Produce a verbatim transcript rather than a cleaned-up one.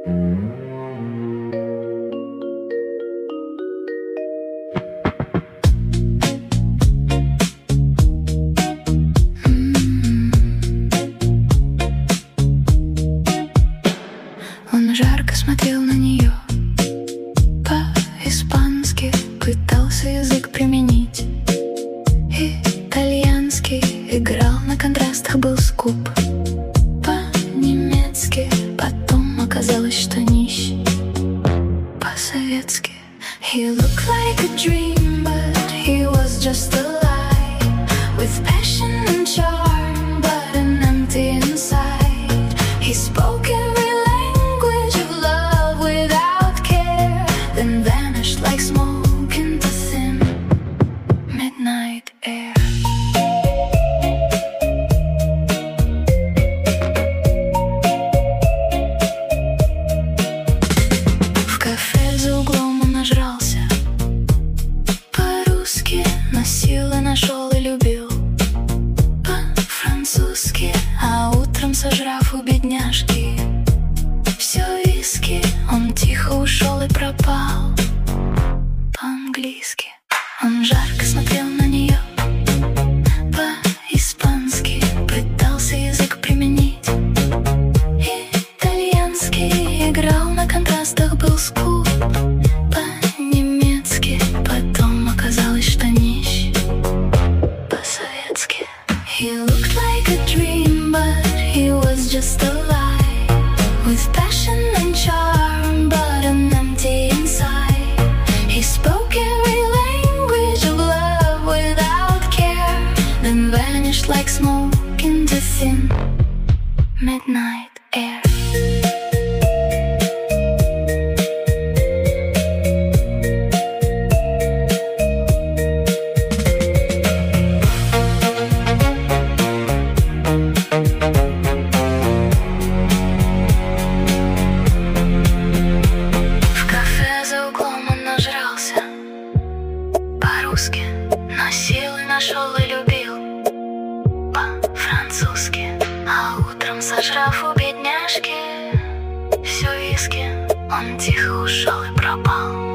Он жарко смотрел на нее, по-испански пытался язык применить. Итальянский играл на контрастах, был скуп. По-немецки потом оказалось, что нищ. По-советски he looked like a dream, but he was just a lie, with passion and charm, but an empty inside. He spoke every language of love without care, then vanished like smoke into thin midnight air. В кафе за углом он нажрался, по-русски носил и нашел и любил, по-французски, а утром, сожрав у бедняжки все виски, он тихо ушел и пропал. По-английски он жарко смотрел на нее, по-испански пытался язык применить. Итальянский играл на контрастах, был скуп. По-немецки потом оказалось, что нищ. По-советски he looked like a dream, but he was just a lie, with passion and charm, but an empty inside. He spoke every language of love without care, then vanished like smoke into thin midnight air. В кафе за углом он нажрался, по-русски носил и нашел и любил, по-французски, а утром, сожрав у бедняжки все виски, он тихо ушел и пропал.